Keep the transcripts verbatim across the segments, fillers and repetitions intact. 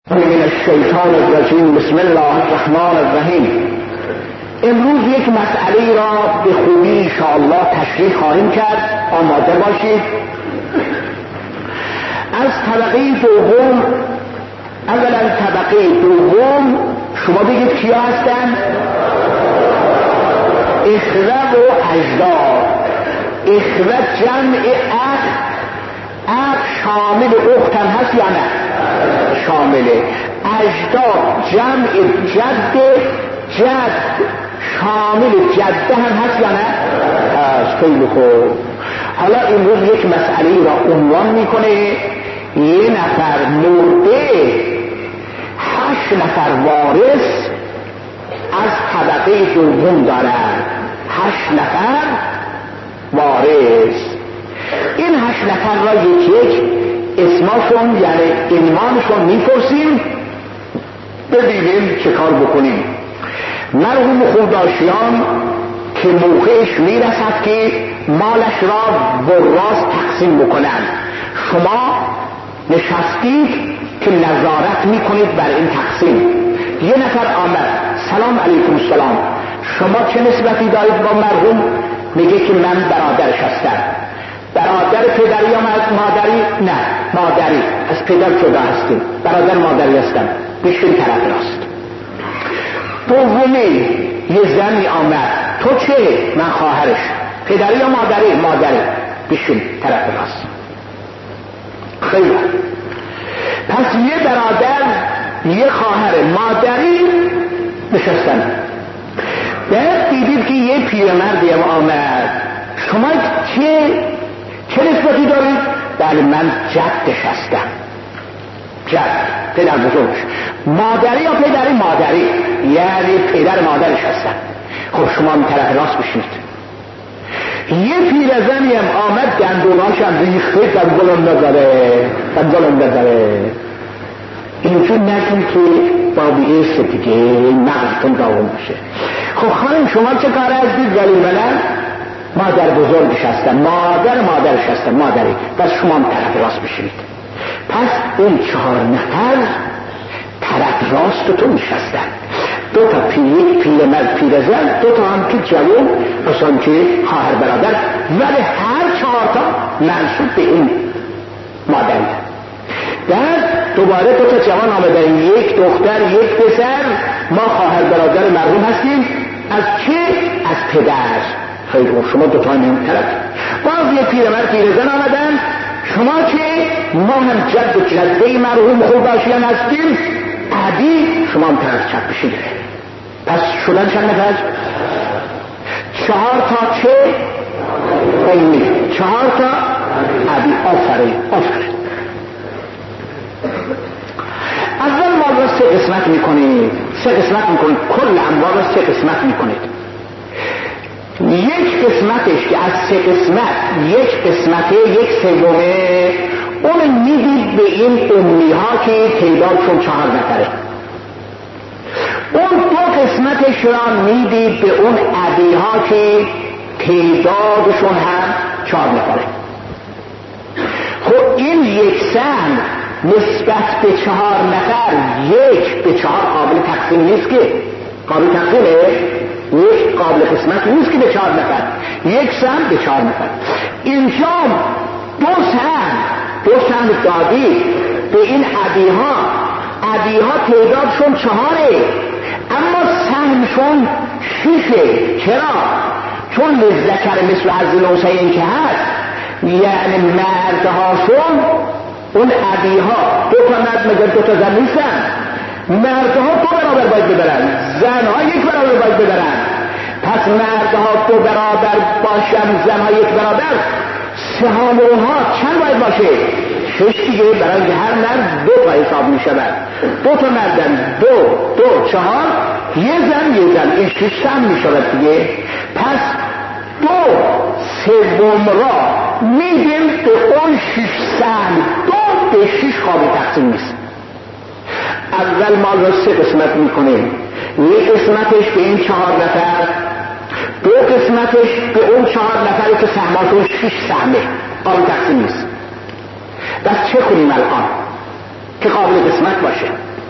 من الشیطان الرجیم. بسم الله الرحمن الرحیم. امروز یک مسئله را به خوبی انشاءالله تشریح خواهیم کرد. آماده باشید. از طبقه دوم، اولا طبقه دوم شما بگید کیا هستن؟ اخوه و اجداد. اخوه جمع اخ، اخ شامل اخت هم هست یا نه؟ شامله. اجداد جمع جد، جد شامل جده هم هست یا نه؟ هست. خیلی خوب. حالا امروز یک مسئله را عنوان میکنه. یه نفر مرده، هشت نفر وارث از طبقه دوم دارن. هشت نفر وارث. این هشت نفر را یک یک اسمشون یعنی عنوانشون میپرسیم، ببینیم چه کار بکنیم. مرحوم خودداشتیان که موقعش میرسد که مالش را براز تقسیم بکنن، شما نشستید که نظارت میکنید بر این تقسیم. یه نفر آمد، سلام علیکم السلام، شما چه نسبتی دارید با مرحوم؟ میگه که من برادرش هستم. برادر پدری یا مادری؟ نه مادری، از پدر جدا هستیم. برادر مادری هستم. بیشتر طرف راست. دومی یه زنی آمد، تو چه؟ من خواهرش. پدری یا مادری؟ مادری. بیشتر طرف راست. خیلی. پس یه برادر یه خواهر مادری نشستن. بعد دیدید که یه پیرمردی هم آمد، شما چه چه نسبتی دارید؟ بله من جدش هستم. جد پدر بزرگش. مادری یا پدری؟ مادری، یعنی پدر مادرش هستم. خب شما هم طرف راست بشید. یه پیرزنی هم آمد، دندوناش هم ریخته، دندونم نداره دندونم نداره اینجور نکن که بابی ایست دیگه مغزتون داغون باشه. خب خانم شما چه کار هستید؟ ولی من مادر بزرگش هستم. مادر مادرش هستم. مادری. پس شما هم طرف راست بشید. پس اون چهار نفر طرف راست تو نشستن. دو تا پیر پیرمرد پیرزن، دو تا هم که جوان اصلا که خواهر برادر، ولی هر چهار تا منصوب به این مادری. بعد دوباره دو تا جوان آمدن، یک دختر یک پسر. ما خواهر برادر مرحوم هستیم. از چه؟ از پدر. خیلی خوب. شما دو تا هم طرف. باز یک پیرمرد پیرزن آمدن، شما چه؟ ما هم جد و جده مرحوم خودداشتیان هستیم. عبی. شما هم طرف چپ بشید. پس شدن چند نفر؟ چهار تا چه؟ امی. چهار تا عبی. آفرین آفرین. اول ما را سه قسمت میکنید. سه قسمت میکنید. کل انواع را سه قسمت میکنید. یک قسمتش که از سه قسمت یک قسمته، یک سومه، اون میدید به این امی ها که تعدادشون چهار نفره. اون دو قسمتش را میدید به اون عبی ها که تعدادشون هم چهار نفره. خب این یک سهم نسبت به چهار نفر یک به چهار قابل تقسیم نیست که. قابل تقسیمه؟ یک قابل قسمت نیست که به چهار نفر. یک سهم به چهار نفر. اینجا دو سهم دو سهم دادی به این عبی ها. عبی ها تعدادشون چهاره، اما سهمشون شیشه. چرا؟ چون للذکر مثل حظ الانثیین که هست، یعنی مردهاشون اون عبی ها، دو تا مرد مگر دو تا زن نیستن. مردها دو برابر باید ببرن، زنها یک برابر باید ببرن. پس مردها دو برابر باشن، زنها یک برابر. سهام اونها چند باید باشه؟ شش دیگه، برای هر مرد دو تا حساب می شود. دو تا مردن، دو دو چهار، یه زن یه زن، این شش سهم می شود دیگه. پس دو سوم را میدیم به اون شش سهم. دو به شش قابل تقسیم نیست. اول ما را سه قسمت میکنیم. یک قسمتش به این چهار نفر، دو قسمتش به اون چهار نفری که سهماتون شش سهمه، قابل تقسیم نیست. بس چه کنیم الان؟ که قابل قسمت باشه.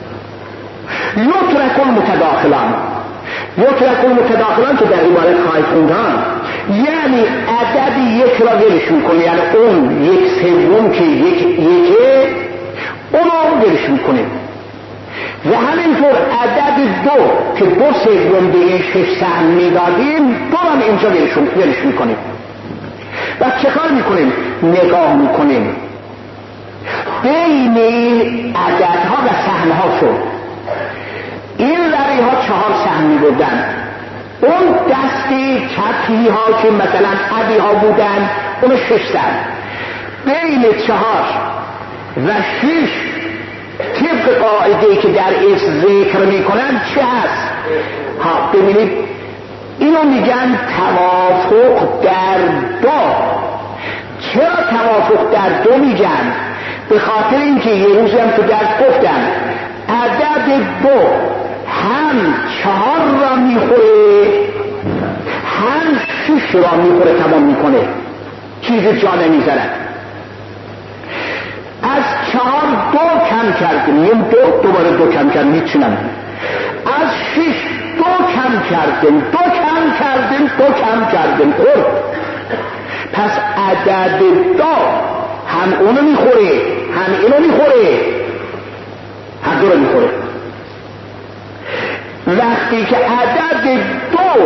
یترک المتداخلان، یترک المتداخلان که در عبارت خواهید خوندن یعنی عدد یک را ولش میکنه، یعنی اون یک سوم که یک یکه اونو ولش میکنه و همینطور عدد دو که دو سوم به این شش سهم میدادیم دو هم اینجا ولش میکنیم و چه کار میکنیم؟ نگاه میکنیم بین عددها و سهمها شد. این لری ها چهار سهم میبردن، اون دستی چپی ها که مثلا عدی ها بودن اون شش سهم. بین چهار و شش طبق قاعده‌ای که در اسم ذکر میکنن چه هست؟ ها ببینید اینو میگن توافق در دو. چرا توافق در دو میگن؟ به خاطر اینکه یه روزی هم تو درس گفتم عدد دو هم چهار را میخوره هم شش را میخوره، تمام میکنه، چیز جا نمیذارد. از چهار دو کم کردیم، نیم دو دوباره دو کم کردیم، میتونم از شش دو کم کردیم، دو کم کردیم، دو کم کردیم خورد. پس عدد دو هم اونو میخوره هم اینو میخوره، هر دو رو میخوره. وقتی که عدد دو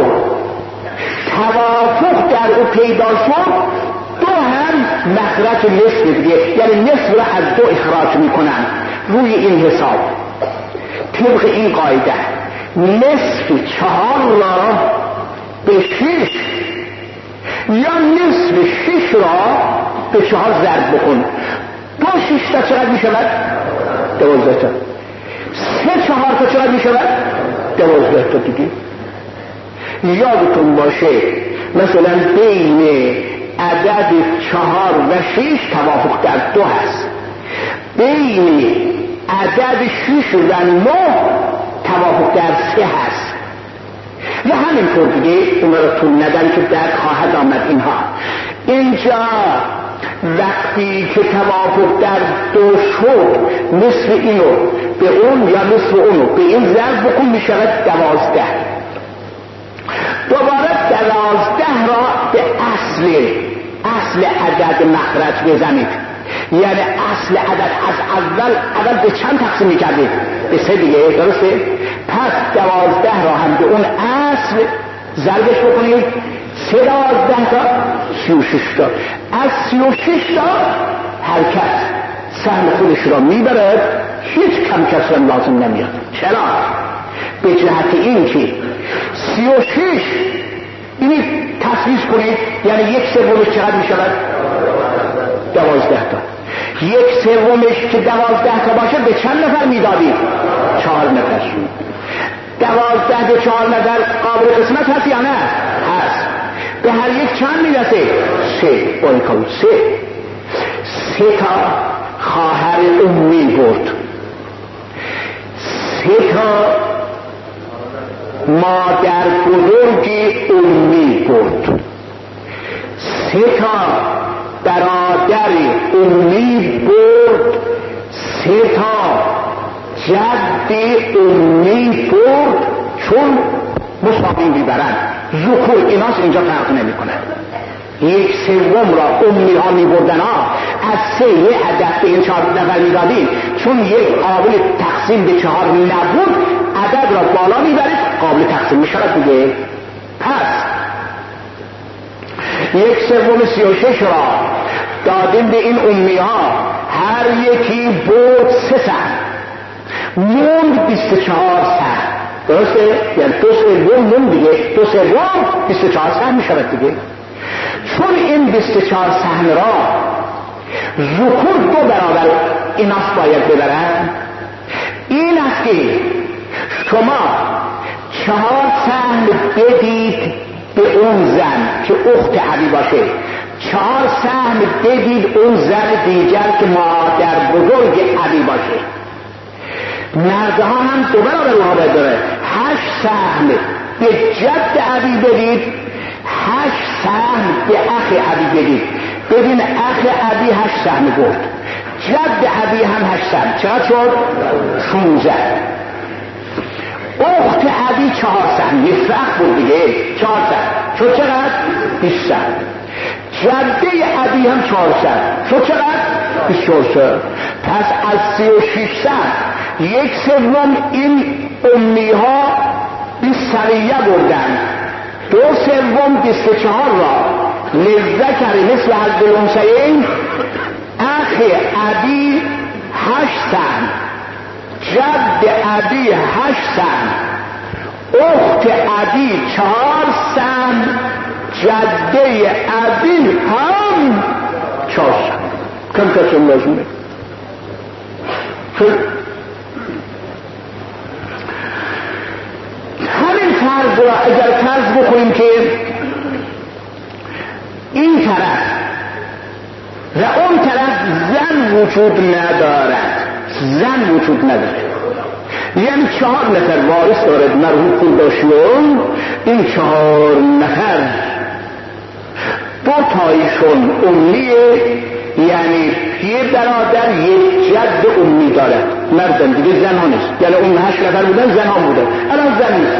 توافق در او پیدا شد دو هم مخرج نصف دیگه، یعنی نصف را از دو اخراج میکنن. روی این حساب طبق این قاعده نصف چهار را به شش یا نصف شش را به چهار ضرب بکن، دو شش تا چقدر میشود؟ دوازده تا. سه چهار تا چقدر میشود؟ دوازده تا دیگه. یادتون باشه مثلا بین عدد چهار و شش توافق در دو هست، بین عدد شش و نه توافق در سه هست و همینطور دیگه. اون را طول ندن که در خواهد آمد اینها. اینجا وقتی که توافق در دو شد نصف اینو به اون یا نصف اونو به این ضرب بکن میشود دوازده. دوباره دوازده را به اصل اصل عدد مخرج بزنید، یعنی اصل عدد از اول اول به چند تقسیم میکردید؟ به سه دیگه، درسته؟ پس دوازده را هم به اون اصل ضربش بکنید، سه دوازده تا سی و شش تا. از سی و شش تا هر کس سهم خودش را میبرد، هیچ کم کس را لازم نمیاد. چرا؟ به جهت این که سی و شش اینی تصویز کنید، یعنی یک سومش چقدر میشود؟ دوازده تا. یک سومش که دوازده تا باشه به چند نفر میدادید؟ چهار نفر. دوازده به چهار نفر قابل قسمت هست یا نه؟ هست. به هر یک چند میرسه؟ سه. باریکالله سه. سه تا خواهر امی برد، سه تا مادر بزرگ امی برد، سه تا برادر امی برد، سه تا جد امی برد. چون مساوی میبرن ذکور ایناس اینجا فرق نمی کنه. یک سوم را امی ها می بردن ها از سه یه عدد به این چهار نفر می دادیم، چون یک قابل تقسیم به چهار نبود عدد را بالا می برید قابل تقسیم می شود دیگه. پس یک سوم سی و شش را دادیم به این امی ها، هر یکی بود سه سهم، موند بیست و چهار سهم، درسته؟ یعنی دو سوم موند دیگه، دو سوم بیست و چهار سهم می شود دیگه. چون این بیست و چهار سهم را ذکور دو برابر ایناس باید ببرن، این است که شما چهار سهم بدید به اون زن که اخت عبی باشه، چهار سهم بدید اون زن دیگر که مادر بزرگ عبی باشه. مردها هم دو برابر اونها باید داره. هشت سهم به جد عبی بدید، هشت سهم به اخ عبی بدید. ببین اخ عبی هشت سهم برد، جد ابی هم هشت سهم، چقدر شد؟ شونزده. اخت ابی چهار سهم، یه فرق بود دیگه، چهار سهم شد چقدر؟ بیست سهم. جده ابی هم چهار سهم شد چقدر؟ بیست و چهار سهم. پس از سی و شش سهم یک سوم این امی ها بیست سریه بردن، دو سوم بیست و چهار را للذکر مثل حظ الانثیین. اخی ابی هشت سهم، جد ابی هشت سهم، اخت ابی چهار سهم، جده ابی هم چهار سهم. کم کسی لازمه؟ همین فرض را اگر فرض بکنیم که این طرف و اون طرف زن وجود ندارد، زن وجود ندارد، یعنی چهار نفر وارث دارد مرحوم پولداشیون، این چهار نفر دو تایشون امیه، یعنی یه برادر یک جد امی دارد، مردن دیگه زن ها نیست، یعنی اون هشت نفر بودن زن ها بودن، الان زن نیست،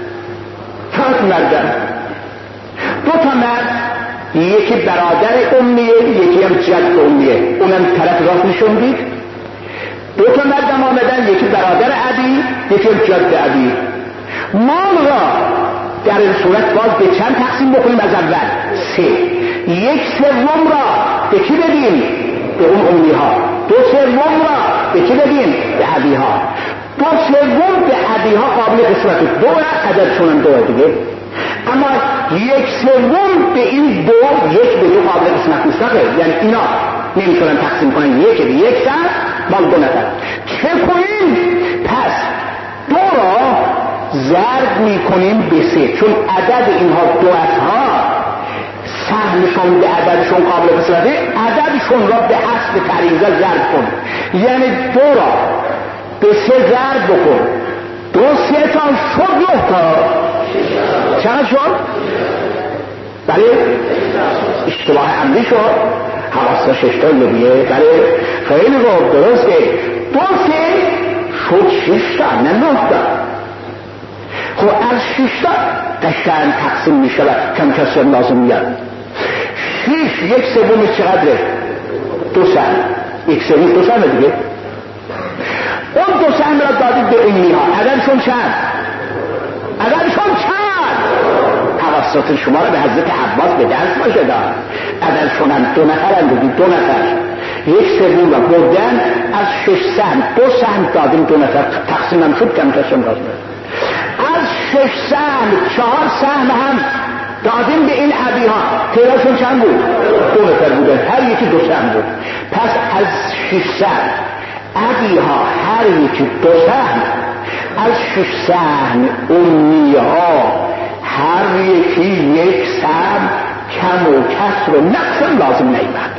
فقط مردن. دو تا مرد، یکی برادر امیه، یکی هم جد امیه، اونم طرف راست نشون دید. دو تا مردم آمدن، یکی برادر ابی، یکی هم جد ابی. مال را در این صورت باز به چند تقسیم بکنیم؟ از اول سه. یک سوم را به کی بدیم؟ به اون امی ها. دو سوم را به کی بدیم؟ به ابی ها. دو سوم به ابی ها قابل قسمت، دو عددشون هم دو دیگه، اما یک سوم به این دو، یک به دو قابل قسمت نیست، یعنی اینا نمیتونن تقسیم کنن یک به یک سر مال دو نفر. چه کنیم؟ پس دو را ضرب میکنیم به سه، چون عدد اینها دو ها سهمشون به عددشون قابل قسمته، عددشون را به اصل تعریضه ضرب کن، یعنی دو را به سه ضرب بکن، دو سه تا شد نه تا، چقدر شد؟ بله اشتباه عمدی شد، حواستا ششتا دیگه، بله خیلی خوب درسته، دو سه شد ششتا نه نه تا. خب از ششتا قشنگ تقسیم می شود، کم کسی لازم میاد. شش یک سومش چقدره؟ دو سهم، یک سومش دو سهم دیگه. اون دو سهم را دادید به امی ها، عددشون چند؟ عددشون چند؟ توسط شما را به حضرت عباس به دست باشه دار، عددشون هم دو نفر هم دیگه، دو نفر یک سوم را بردن، از شش سهم دو سهم دادیم، دو نفر تقسیم هم شد، کم کسی لازم. از شش سهم چهار سهم هم دادیم به این ابی ها، تعدادشون چند بود؟ دو نفر بودن، هر یکی دو سهم بود. پس از شش سهم ابی ها هر یکی دو سهم، از شش سهم امی ها هر یکی یک سهم، کم و کسر و نقص لازم نیمد.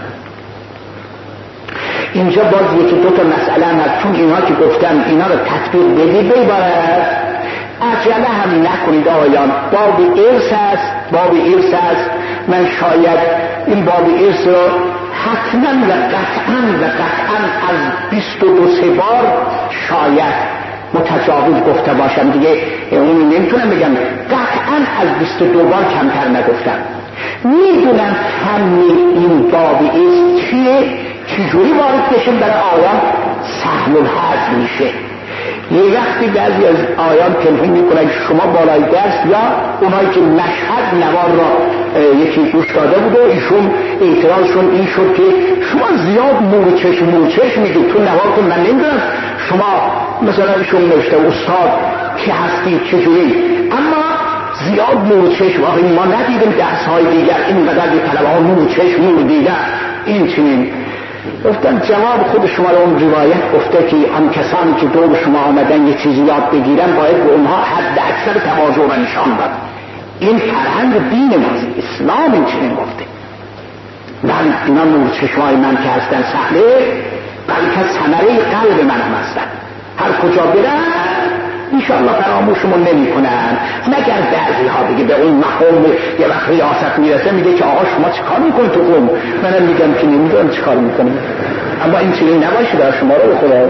اینجا باز یکی دو تا مسئله هم هست، چون اینها که گفتم اینا رو تطبیق بدید بیبارد، عجله هم نکنید آیان. باب ارث است، باب ارث است، من شاید این باب ارث رو حتما و قطعا و قطعا از بیست و دو سه بار شاید متجاوز گفته باشم دیگه، اون نمیتونم بگم، قطعا از بیست و دو بار کمتر نگفتم. میدونم همین این باب ارث چیه، چجوری وارد بشیم برای آیان سهل الهضم میشه. یه وقتی بعضی از آیان تلفن میکنن شما بالای درس، یا اونایی که مشهد نوار را یکی گوش داده بود و ایشون اعتراضشون این شد که شما زیاد مور چشم مور چشم میگید تو نوار کن، من نمیدونم شما مثلا ایشون نوشته استاد که هستی چجوری، اما زیاد مور چشم، آخه ما ندیدیم درس های دیگر اینقدر به طلبه ها مور چشم مور دیگر این چنین. گفتم جواب خود شما رو اون روایت گفته که آن کسانی که دور شما آمدن یه چیزی یاد بگیرن باید به اونها حد اکثر تواضع و نشان داد. این فرهنگ دین ماست، اسلام این چنین گفته. ولی اینا نور چشمای من که هستن سهله، بلکه ثمره قلب من هم هستن. هر کجا برن انشاءالله فراموشمون نمی کنن، مگر بعضی ها دیگه به اون مقام یه وقت ریاست میرسه میگه که آقا شما چه کار میکنی تو قوم؟ منم میگم که نمیدونم چه کار میکنم، اما این چیزی نباشه در شما رو بخدا.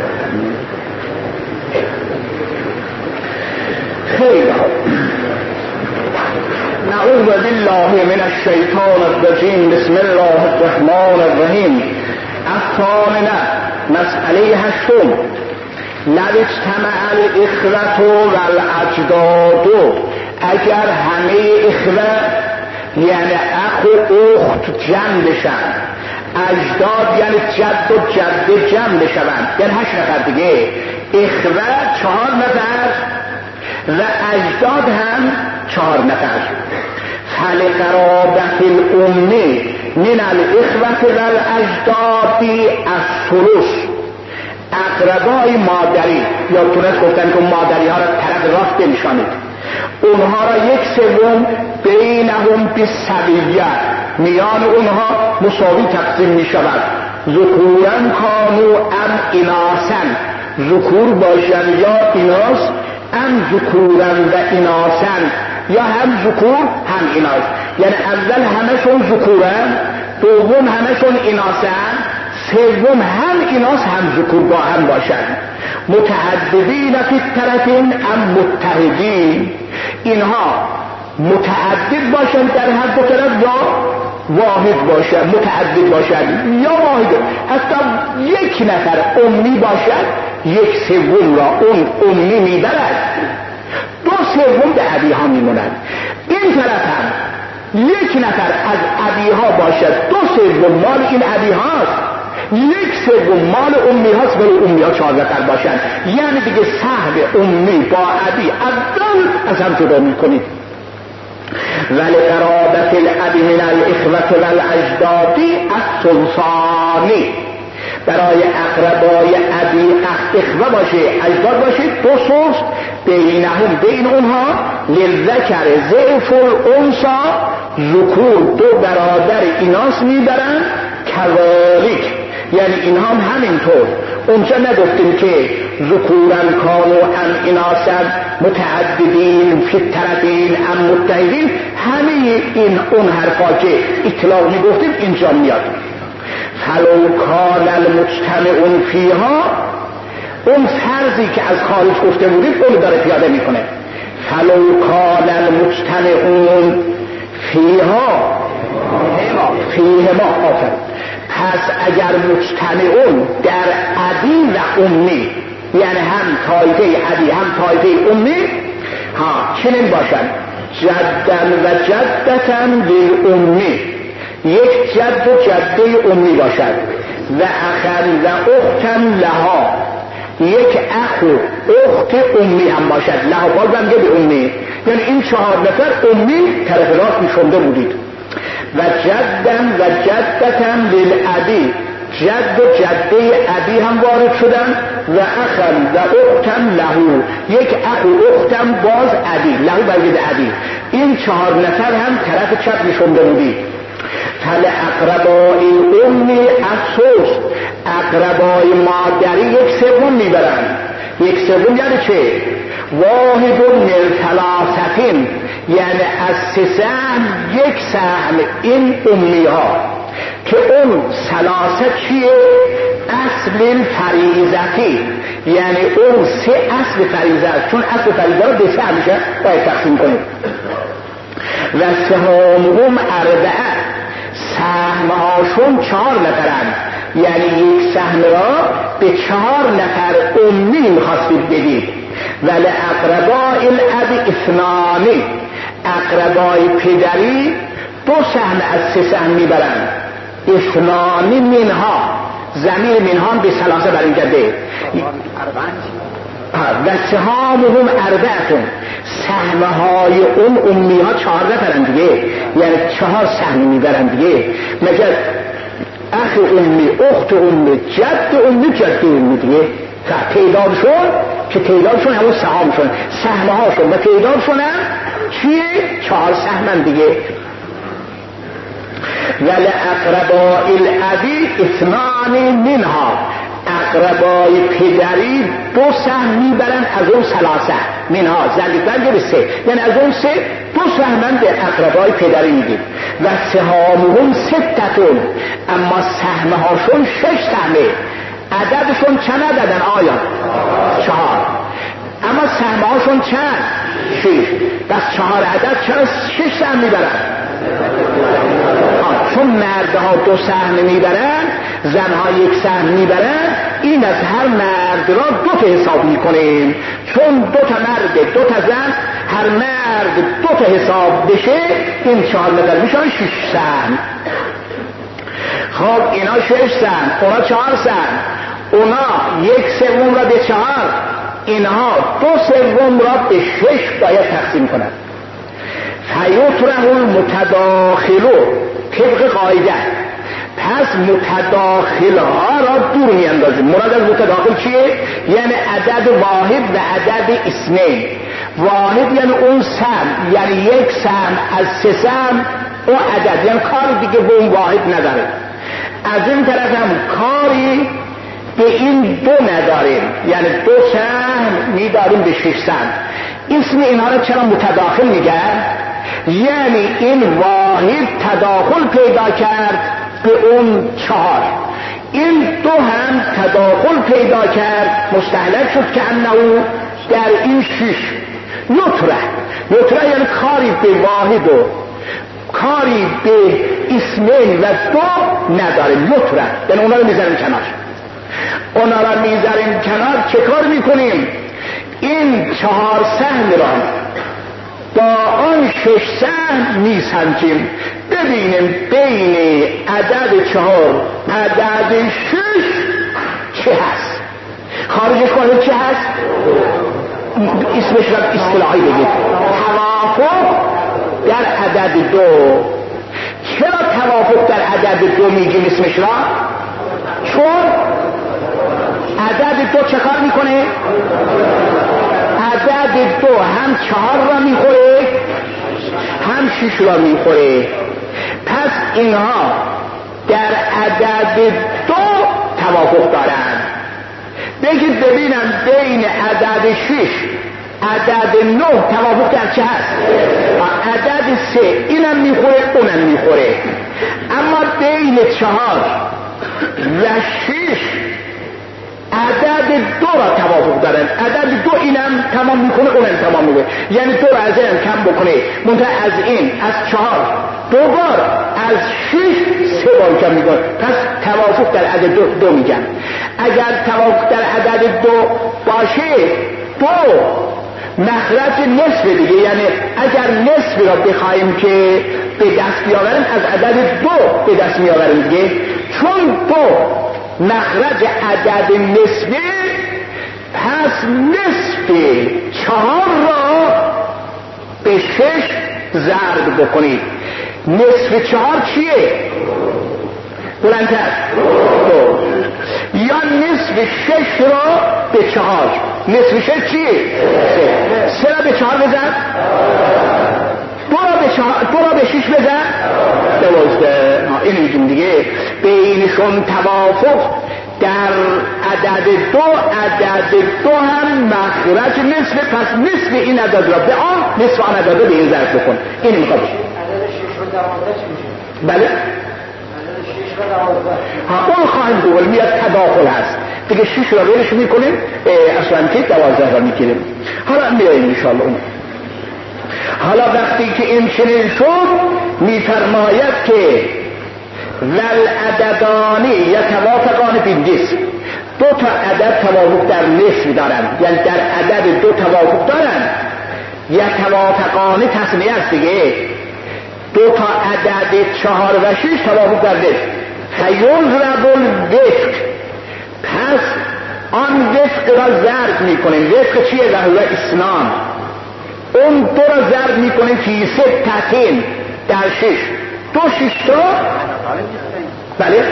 خیلی خوب، نعوذ بالله من الشیطان الرجیم. بسم الله الرحمن الرحیم. الثامنه، مسئله هشتم، لو اجتمع الاخوة والاجداد، اگر همه اخوه یعنی اخ و اخت جمع بشن، اجداد یعنی جد و جده جمع بشن، یعنی هشت نفر دیگه، اخوه چهار نفر و اجداد هم چهار نفر. فلقرابة الام من الاخوة والاجداد الثلث، اقربای مادری، یا تونست گفتن که مادری ها را طرف راست بنشانید، اونها را یک سوم بینهم بالسویه، میان اونها مساوی تقسیم می شود. ذکورا کانوا ام اناثا، ذکور باشن یا ایناس، ام ذکورا و اناثا، یا هم ذکور هم ایناس، یعنی اول همشون ذکورن، دوم همشون اناثن، سوم هم ایناس هم ذکور با هم باشن. متعددین فی الطرفین ام متحدین، اینها متعدد باشن در هر دو طرف یا واحد باشن، متعدد باشن یا واحد، حتی یک نفر امی باشد یک سوم را اون امی میبرد، دو سوم به ابی ها میمونند. این طرف هم یک نفر از ابی ها باشد، دو سوم مال این ابی هاست، یک سوم مال امی هاست، ولی امی ها چهار نفر باشن، یعنی دیگه سهم امی با ابی اول از هم جدا میکنید. ولقرابة الاب من الاخوة والاجداد الثلثان، برای اقربای ابی اخوه باشه اجداد باشه دو ثلث، بینهم بین اونها للذکر ضعف الانثی، ذکور دو برادر ایناس میبرن، کذالک یعنی اینها هم همینطور. اونجا نگفتیم که ذکورن کانوا ام اناثا متعددین فی الطرفین ام متحدین، همه این اون حرفا که اطلاق میگفتیم اینجا میاد. فلو کان المجتمعون فیها، اون فرضی که از خارج گفته بودیم اون داره پیاده میکنه. فلو کان المجتمعون فیها فیهما آفر، پس اگر مجتمعون در ابی و امی، یعنی هم طایفه ابی هم طایفه امی، ها چنین باشن، جدن و جدتن للامی، یک جد و جده امی باشد، و اخن و اختن لها، یک اخ و اخت امی هم باشد، لها باز هم به امی، یعنی این چهار نفر امی طرف راست میشونده بودید. و جدن و جدتن للابی، جد و جده ابی هم وارد شدن، و اخن و اختن لهو، یک اخ و اختن باز ابی، لهو برگرد ابی، این چهار نفر هم طرف چپ میشونده بودید. فل اقربای امی الثلث، اقربای مادری یک سوم میبرن. یک سوم یعنی چه؟ واحد من ثلاثتین، یعنی از سه سهم یک سهم این امی ها، که اون ثلاثه چیه؟ اصل فریضتی، یعنی اون سه اصل فریضه است، چون اصل فریضه رو به سهم میشه باید تقسیم کنیم. و سهامهم اربعه، سهمهاشون چهار نفرند، یعنی یک سهم را به چهار نفر امی میخواستید بدید. ولی اقربای الاب اثنانی، اقربای پدری دو سهم از سه سهم میبرند. اثنانی منها، ضمیر منها به ثلاثه بر اینجا ده. و سهامهم اربعتون، سهمهای اون امی ها چهار نفرن دیگه، یعنی چهار سهم میبرن دیگه، مگر اخ امی، اخت امی، جد امی، جد امی دیگه، تعدادشون که تعدادشون همون سهامشون، سهمهاشون و تعدادشون هم چیه؟ چهار سهمن دیگه. ولی اقرباء الابی اثنان منها، اقربای پدری دو سهم میبرن از اون ثلاثه منها زلیفن سه، یعنی از اون سه دو سهمن به اقربای پدری میدیم و سهامهم ستتون، اما سهمهاشون شش سهمه. عددشون چند عددن آیا؟ چهار. اما سهمهاشون چند؟ شش. بس چهار عدد چرا شش سهم میبرن؟ چون مردها دو سهم میبرن، زنها یک سهم میبرن، این از هر مرد را دو تا حساب میکنیم. چون دو تا مرد دو تا زن، هر مرد دو تا حساب بشه، این چهار مدر میشن شش سهم. خب اینا شش سهم، اونا چهار سهم، اونا یک سوم را به چهار، اینها دو سوم را به شش باید تقسیم کنند. فیطرح المتداخلو طبق قاعده، پس متداخل ها را دور می اندازیم. مراد از متداخل چیه؟ یعنی عدد واحد و عدد اثنین. واحد یعنی اون سهم، یعنی یک سهم از سه سهم اون عدد، یعنی کار دیگه به اون واحد نداره. از این طرف هم کاری به این دو نداریم، یعنی دو سهم می داریم به شش سهم. اسم اینها را چرا متداخل میگن؟ یعنی این واحد تداخل پیدا کرد به اون چهار، این دو هم تداخل پیدا کرد، مستهلک شد که انه در این شش. یطرح، یطرح یعنی کاری به واحد و کاری به اسمین و دو نداریم. یطرح یعنی اونا رو میذاریم کنار، اونا رو میذاریم کنار. چه کار میکنیم؟ این چهار سهم را با آن شش سهم میسنجیم، ببینیم بین عدد چهار عدد شش چه هست، خارجش کنه چه هست. اسمش را اصطلاحی بگید توافق در عدد دو. چرا توافق در عدد دو میگیم اسمش را؟ چون عدد دو چه کار میکنه؟ عدد دو هم چهار را میخوره هم شش را میخوره. پس اینها در عدد دو توافق دارند. بگید ببینم بین عدد شش عدد نه توافق در چه هست؟ عدد سه اینم میخوره اونم میخوره. اما بین چهار و شش عدد دو را توافق دارن. عدد دو اینم تمام میکنه اونم تمام میکنه، یعنی دو را از این کم بکنه، منتها از این از چهار دو بار، از شش سه بار کم میکنه. پس توافق در عدد دو, دو میگن. اگر توافق در عدد دو باشه، دو مخرج نصف دیگه، یعنی اگر نصف را بخوایم که به دست بیاوریم از عدد دو به دست میآوریم دیگه، چون دو مخرج عدد نصفه، پس نصف چهار را به شش ضرب بکنید. نصف چهار چیه؟ بلندتر دو. یا نصف شش را به چهار، نصف شش چیه؟ سه. سه را به چهار بزن، دو را به چهار، دو را به شش بزن، دوازده. این میگیم دیگه بینشون توافق در عدد دو، عدد دو هم مخرج نصف، پس نصف این عدد را به آن، نصف آن عدد را به این ضرب بکن. این میخواد عدد شش و دوازده چی میشه؟ بله عدد شش و دوازده ها اون خواهیم دوباره میاد تداخل هست دیگه. شش را ولش میکنیم، اصلا که دوازده را میگیریم. حالا میاییم انشاءالله اون. حالا وقتی که این چنین شد میفرماید که والعددانی یتوافقان فی النصف، دو تا عدد توافق در نصف دارن، یعنی در عدد دو توافق دارن. یتوافقان تصمیه است دیگه، دو تا عدد چهار و شش توافق در نصف. فیضرب الوفق، پس آن وفق را ضرب میکنیم. وفق چیه؟ وهو اثنان. اون دو را ضرب میکنیم فی ستتین در شش، دو شش تا. بله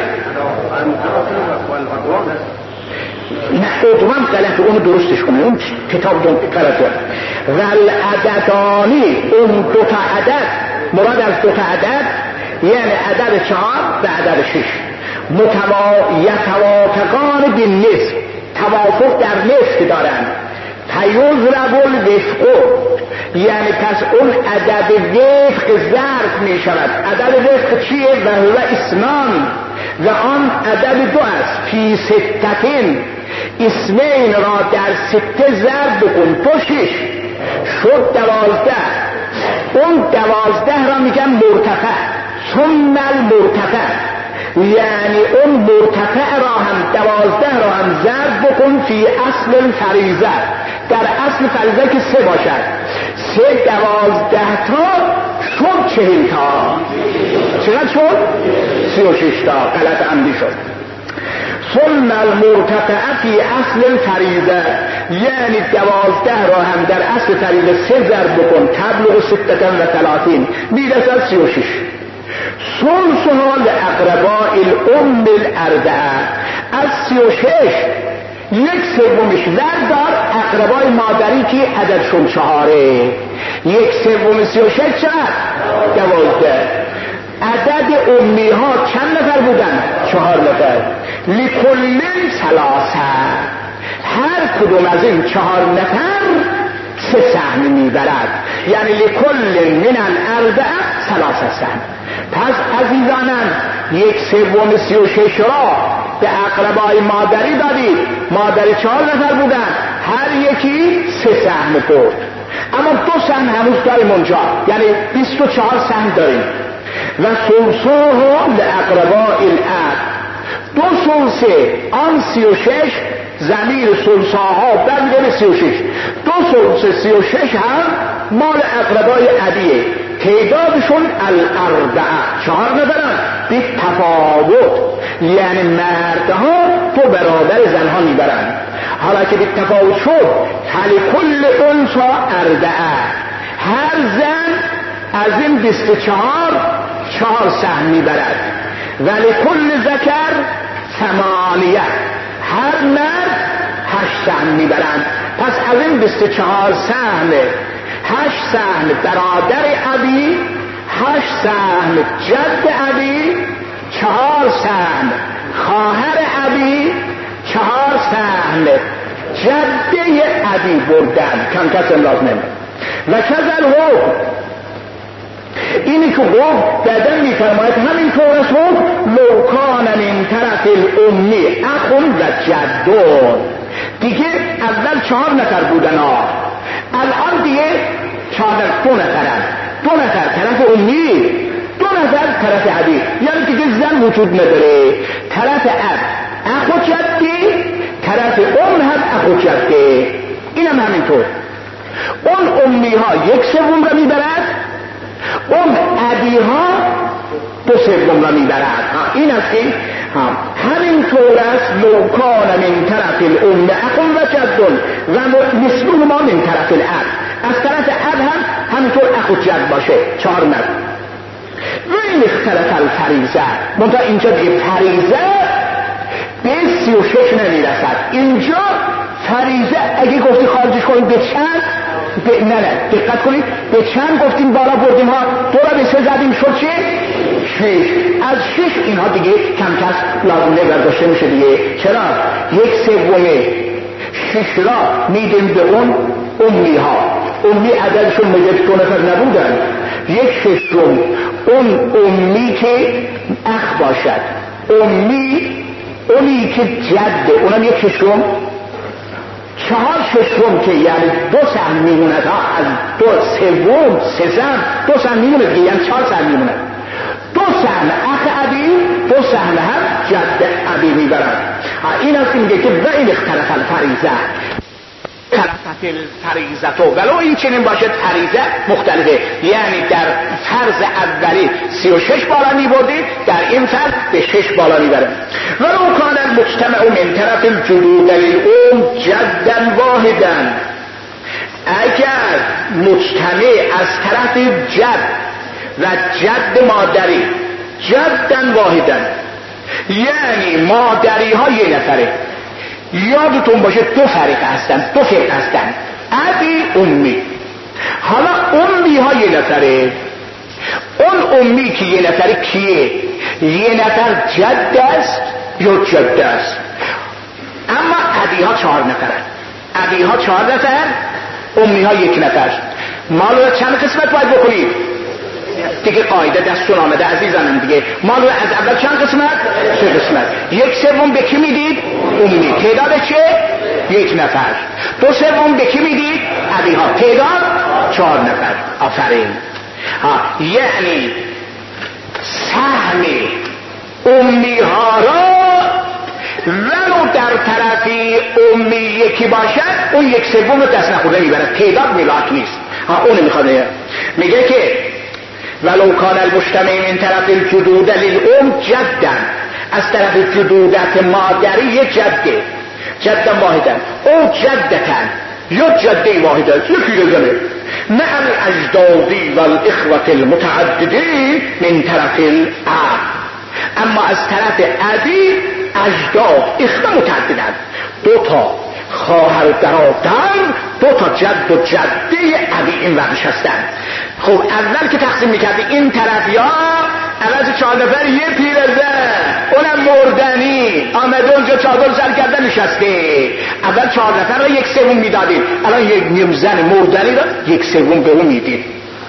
نه ادوان غلط، اونو درستش کنه، اون کتاب دون غلطه. والعددانی، اون دو تا عدد، مراد از دو تا عدد یعنی عدد چهار و عدد شش. متوا... یتوافقان بالنصف، توافق در نصف دارن. فیضرب الوفق، یعنی پس اون عدد وفق ضرب می شود. عدد وفق چیه؟ و هو اسنان، و آن عدد دو است. فی ستتین، اسمین را در سته ضرب بکن، تو شش شد دوازده. اون دوازده را میگن مرتفع. ثم المرتفع، یعنی اون مرتفع را هم دوازده را هم ضرب بکن فی اصل الفریضه، در اصل فریضه که سه باشد. سه دوازده تا شد چهل تا. چقدر شد؟ سی و شش تا. غلط عمدی شد. ثم المرتفع فی اصل الفریضه، یعنی دوازده را هم در اصل فریضه سه ضرب بکن. تبلغ ستتا و ثلاثین، میرسد سی و شش. ثلثها لاقرباء الام الاربعه، از سی و شش یک سومش وردار اقربای مادری که عددشون چهاره. یک سوم سی و شش چقدر؟ دوازده. عدد امی ها چند نفر بودن؟ چهار نفر. لکل ثلاثه، هر کدوم از این چهار نفر سه سهم میبرد، یعنی لکل من الاربعه ثلاثه سهم. پس عزیزانم یک سوم سی و شش را به اقربای مادری دادید. مادری چهار نفر بودن، هر یکی سه سهم برد. اما دو سهم هنوز داریم اونجا، یعنی بیست و چهار سهم داریم. و ثلثها لاقرباء الاب، دو ثلثه آن سی و شش، ضمیر ثلثها برمیگه به سی و شش. دو ثلث سی و شش هم مال اقربای ابیه، تعدادشون الاربعه، چهار نفرن. بی تفاوت، یعنی مردها تو برابر زنها میبرن. حالا که بی تفاوت شد، فلکل انثی اربعه، هر زن از این بیست و چهار چهار سهم میبرد. ولی کل ذکر ثمانیه، هر مرد هشت سهم میبرند. پس از این بیست و چهار سهم، هشت سهم برادر ابی، هشت سهم جد ابی، چهار سهم خواهر ابی، چهار سهم جده ابی بردن. کم کس امراض نمید. و کذل حکم، اینی که گفت بعدن میفرماید همینطور است. حکم لو کان من طرف الامی اخون و جدون، دیگه اول چهار نفر بودن ها، الان دیگه چهار دو نفرن. دو نفر طرف امی، دو نفر طرف ابی، یعنی دیگه زن وجود نداره. طرف اب اخو جده، طرف ام هم اخو جده. اینم همینطور. اون امی ها یک سوم را میبرد، اون ابی ها دو سوم را میبرد. این است که همینطور است. لو کان من طرف الام اخون و جدون و مثله ما من طرف الاب، از طرف اب هم همینطور اخو جد باشه، چهار مرد. و این اختلف الفریضه، منتها اینجا دیگه فریضه به سی و شش نمیرسد. اینجا فریضه اگه گفتی خارجش کنید به چند، به نه نه دقت کنید، به چند گفتیم بالا بردیم ها، دو را به سه زدیم شد چه؟ شش. از شش اینها دیگه کم کس لازمه برداشته میشه دیگه. چرا؟ یک سومه شش را میدیم به اون امی ها. امی عددشون میگه دو نفر نبودن. یک ششم اون امی که اخ باشد، امی اونی که جده، اونم یک ششم. چهار ششم که یعنی دو سهم میموند ها، از دو سوم سه سهم دو سهم میموند، یعنی چهار سهم میموند. دو سهم اخ ابی، دو سهم هم جد ابی میبرند. این است که میگه که و این اختلف الفریضه، اختلفت الفریضه تو ولو این چنین باشد فریضه مختلفه، یعنی در فرض اولی سی و شش بالا میبرده، در این فرض به شش بالا میبره. ولو کان المجتمع من طرف الجدود للام جدا واحدا، اگر مجتمع از طرف جد و جد مادری جدا واحدا، یعنی مادری ها یه نفره، یادتون باشه دو فرق هستن، دو فرق هستن، ابی امی. حالا امی ها یه نفره، اون امی که یه نفره کیه؟ یه نفر جد است یا جد است. اما ابی ها چهار نفرن، ابی ها چهار نفر، امی ها یک نفر. مال رو چند قسمت باید بکنید دیگه؟ قاعده دستون آمده عزیزانم دیگه. مال رو از اول چند قسمت؟ سه قسمت. یک سوم به کی میدید؟ امی. تعداد چه؟ یک نفر. دو سوم به کی میدید؟ ابی ها. تعداد چهار نفر. آفرین. ها یعنی سهم امی ها را ولو در طرفی امی یکی باشد اون یک سوم رو دست نخورده میبرد، تعداد ملاک نیست. ها اونو میخواد میگه که ولو کان المجتمع من طرف الجدود للام جدا، از طرف جدودت مادری یک جده، جدا واحدا او جدتن یا جده واحده یکی رزنه مع الاجدادی والاخوة المتعددین من طرف الاب. اما از طرف ابی اجداد اخوه متعددن، دو تا خواهر و برادر، دو تا جد و جده ابی این ورش هستن. خب اول که تقسیم میکردی این طرف یا اول چهار نفر یه پیرزن اونم مردنی آمده اونجا چادر سر کرده نشسته، اول چهار نفر رو یک سوم میدادید، الان یک نیم زن مردنی رو یک سوم به اون میدید.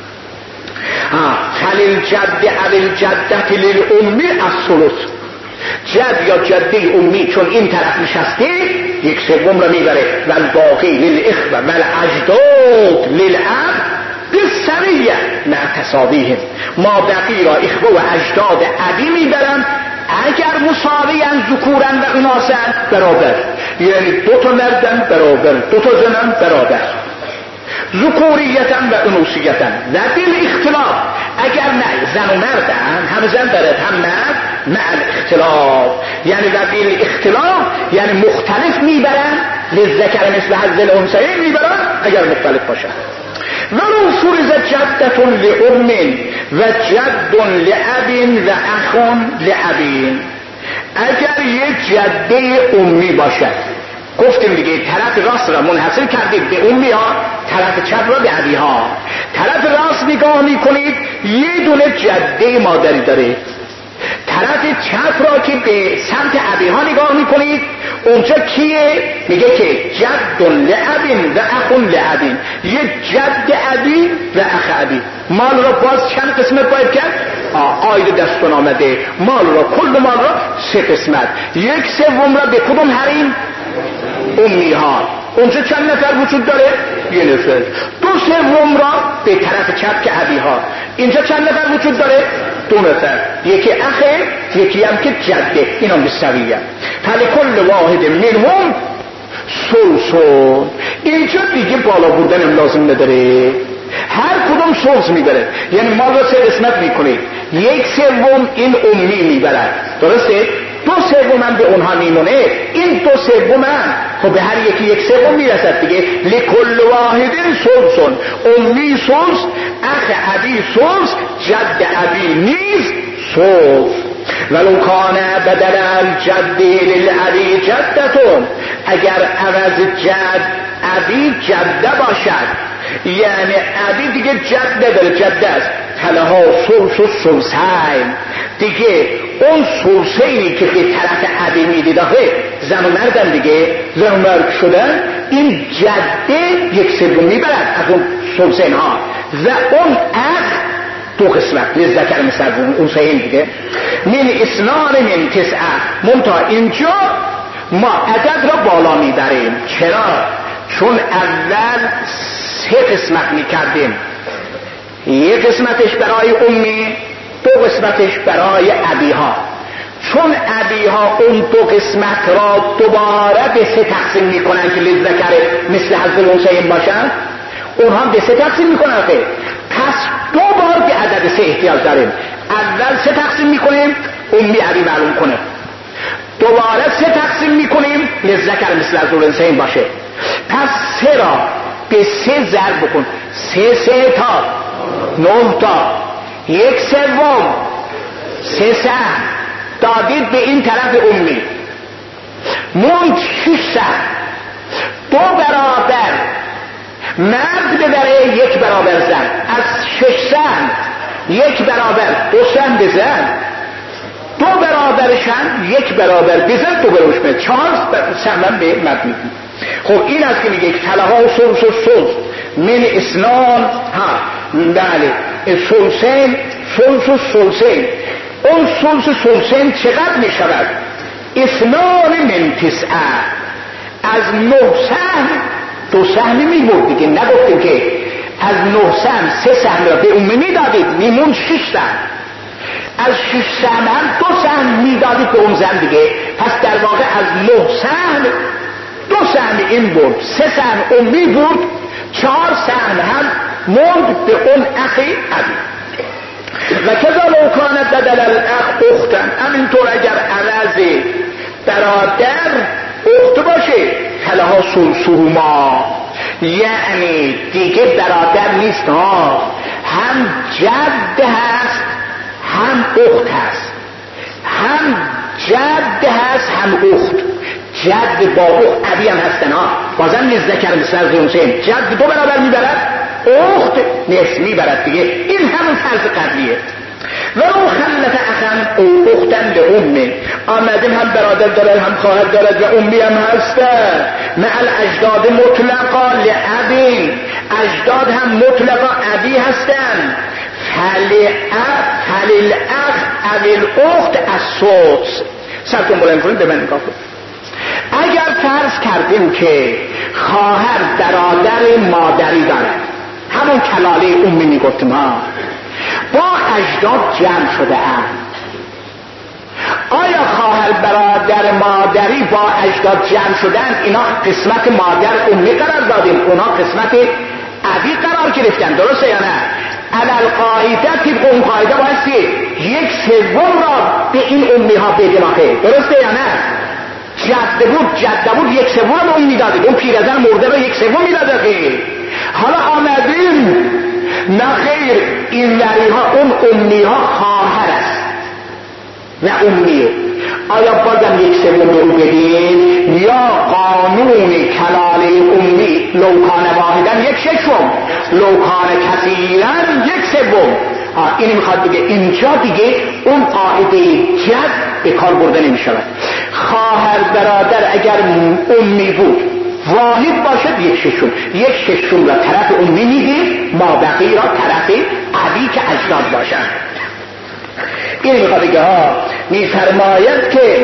خلیل جد اول جدت للامی الثلث، جد یا جده امی چون این طرف نشسته یک سوم رو میبره و الباقی للاخوة و الاجداد للاب بالسویه مع تساویهم، ما بقی را اخوه و اجداد ابی میبرن اگر مساویان ذکورن و اناسن برابر، یعنی دو تا مردن برابر، دو تا زنن برابر، ذکوریتن و انوثیتن و بالاختلاف اگر نه زن و مردن هم زن دارد هم مرد مع الاختلاف، یعنی و بالاختلاف یعنی مختلف میبرن، للذکر مثل حظ الانثیین میبرن اگر مختلف باشن. ولو فرض جدة لأم و جد لأب و اخ لأب، اگر یک جده امی باشد، گفتیم دیگه طرف راست را منحصر کردید به امی ها، طرف چپ را به ابی ها. طرف راست نگاه میکنید یه دونه جده مادری داره، طرف چپ را که به سمت ابی ها نگاه میکنید اونجا کیه؟ میگه که جد لأب و اخ لأب، یه جد ابی و اخ ابی. مال را باز چند قسمت باید کرد؟ آیده دستون آمده مال را، کل مال را سه قسمت، یک سوم را به کدوم حریم؟ امی ها. اونجا چند نفر وجود داره؟ یه نفر. دو سوم را به طرف چپ که ابی ها. اینجا چند نفر وجود داره؟ دو نفر، یکی اخه یکی هم که جده، اینا بسویه. فلکل واحد منهم سلسون، اینجا دیگه بالا بردن لازم نداره، هر کدوم سلس میبره، یعنی ما را سه قسمت میکنید، یک سوم این امی میبرد، درسته؟ دو سوم هم به اونها میمونه، این دو سوم هم خب به هر یکی یک سوم میرسد دیگه. لکل واحد سلسون، امی سلس، اخ ابی سلس، جد ابی نیز سلس. ولو کان بدل الجد للابی جدتون، اگر عوض جد ابی جده باشد، یعنی ابی دیگه جد نداره، جده است، فلها سلس و سلسین، دیگه اون سلسینی که به طرف ابی میدید آخه زن و مردن دیگه، زن و مرد شدن، این جده یک سوم میبرد از اون سلسین ها و اون اخ دو قسمت، لذکر مثل اون سین دیگه. من اسنان من تسعه، منتها اینجا ما عدد را بالا میبریم. چرا؟ چون اول سه قسمت میکردیم، یک قسمتش برای امی، دو قسمتش برای ابی ها. چون ابی ها اون دو قسمت را دوباره به سه تقسیم میکنن که لذکر مثل حظ الانثیین باشن، اونها به سه تقسیم میکنن. پس دو بار به عدد سه احتیاج داریم. اول سه تقسیم میکنیم امی ابی معلوم کنه، دوباره سه تقسیم میکنیم لذکر مثل حظ الانثیین باشه. پس سه را به سه ضرب بکن، سه سه تا نه تا، یک سوم، سه سه دادید به این طرف امی، موند شش سه، دو برابر مرد ببره یک برابر زن، از شش سن یک برابر دو سن بزن، دو برادرشن یک برادر بزن دو برادرش بزن چهار سهم به مرد میدن. خب این است که میگه کلها و سلس و سلس من اسنان ها بله سلسین سلس و سلسین اون سلس و سلسین چقدر میشود؟ اسنان من تسعه از نه سهم دو سهمی میبود دیگه، نگفتیم که از نه سهم سه سهم را به امه میدادید میمون شش سهم، از شش سهم هم دو سهم میدادید به اون زن دیگه، پس در واقع از نه سهم دو سهم این بود، سه سهم امی بود، چهار سهم هم موند به اون اخی ابی. و کذا لو کانت بدل الاخ اختن، همینطور اگر عوض برادر اخت باشه فلها سلسهما، یعنی دیگه برادر نیست ها، هم جد هست هم اخت هست، هم جد هست هم اخت، جد با اخت ابی هم هستن ها، بازم نزدکر مثل از حسین، جد دو برابر میبرد اخت نصف میبرد دیگه، این همون فرض قبلیه. و او خلت اخم او اختن لامه، آمدیم هم برادر دارد هم خواهر دارد و امی هم هستن، مع الاجداد مطلقا لابین، اجداد هم مطلقا ابی هستن، فلیل اخ اویل اخت از صوت. سرتون بلند کنید به من نگاه کنید. اگر فرض کردیم که خواهر برادر مادری دارد، همون کلاله امی میگفتیم ها، با اجداد جمع شده هم، آیا خواهر برادر مادری با اجداد جمع شدن اینا قسمت مادر امی قرار دادیم، اونا قسمت ابی قرار گرفتن، درسته یا نه؟ علل قاعده طبق اون قاعده بایستی یک سوم را به این امی ها بدیم آخه، درسته یا نه؟ جده بود جده بود یک سوم را به اون میدادید، اون پیرزن مرده را یک سوم میدادید. حالا آمدیم نه خیر، این وری ها اون امی ها خواهر است و امیه، آیا بازم یک سوم به او بدیم یا قانون کلاله امی لوکان واحدن یک ششم لوکان کثیرن یک سوم؟ اینی میخواد بگه اینجا دیگه اون قاعده جد به کار برده نمی شود. خواهر برادر اگر امی بود واحد باشد یک ششم، یک ششم را طرف امی میدیم، ما بقی را طرف ابی که اجداد باشد. این میخواد بگه ها میفرماید که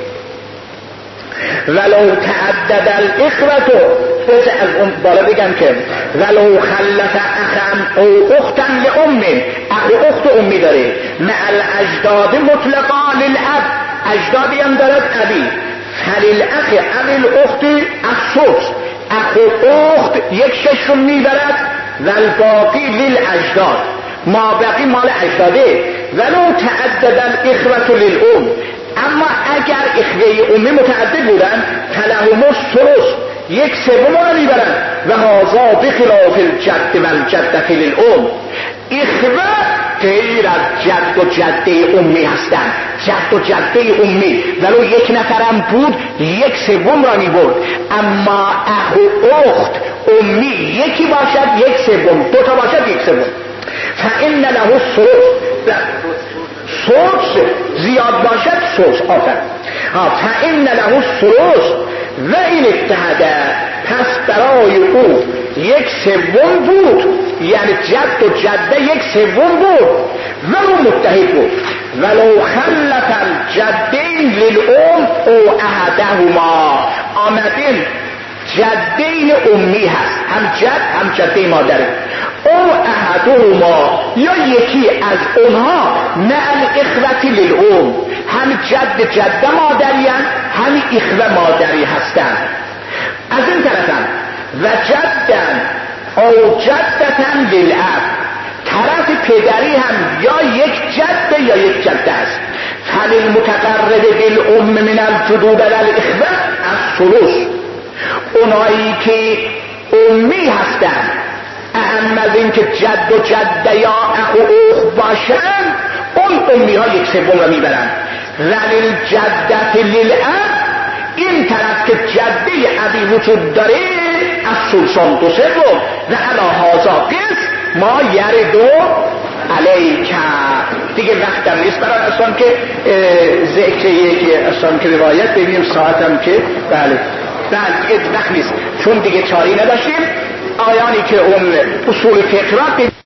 ولو تعدد الاخوة، از اون بالا بگم که ولو خلت اخم او اختن لام، اخ و اخت امی داره، مع الاجداد مطلقا للاب، اجدادی هم دارد ابی، فلیل اخ اویل اخت السدس، اخ و اخت یک ششم میبرد و الباقی للاجداد، ما بقی مال اجداده. ولو تعدد الاخوة للام، اما اگر اخوه امی متعدد بودن فلهم الثلث، یک سوم را میبرن، و هذا بخلاف الجد و الجدة للام، اخوه غیر از جد و جده امی هستند، جد و جده امی ولو یک نفرم بود یک سوم را میبرد، اما اخ و اخت امی یکی باشد یک سوم، دو تا باشد یک سوم. فإن له الثلث، ثلث زیاد باشد ثلث، آفر فإن له الثلث و این اتحده، پس برای او یک سوم بود، یعنی جد و جده یک سوم بود و او متحد بود. ولو خلت الجدین للام او احدهما، آمدین جدین امی هست، هم جد هم جده مادره، او احدهما یا یکی از اونها، نه الاخوة للام، هم جد جده مادری هم هم اخوه مادری هستند. از این طرفم و جدن او جدتن للاب، طرف پدری هم یا یک جده یا یک جده است. فللمتقرب بالام من الجدود والاخوه الثلث، اونایی که امی هستند اهم از این که جد و جده یا اخ و اخت باشن، اون امی ها یک سوم را میبرن. ولیل جدت للاب، این طرف که جده ابی وجود داره از سلسان دو سوم، و علا هازا قسم ما یردو علیک. دیگه وقتم نیست برای اصلا که ذکر یک اصلا که روایت ببینیم ساعتم که بله بله دیگه وقت نیست چون دیگه چاری نداشتیم. آیانی که اون اصول فقه را